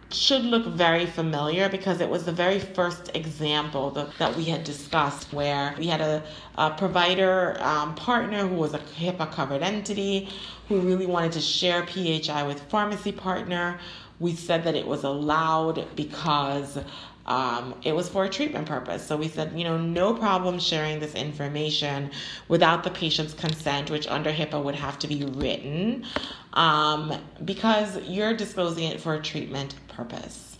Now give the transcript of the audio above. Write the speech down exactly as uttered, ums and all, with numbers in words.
should look very familiar because it was the very first example the, that we had discussed where we had a, a provider um, partner who was a HIPAA covered entity who really wanted to share P H I with pharmacy partner. We said that it was allowed because Um, it was for a treatment purpose. So we said, you know, no problem sharing this information without the patient's consent, which under HIPAA would have to be written, um, because you're disclosing it for a treatment purpose.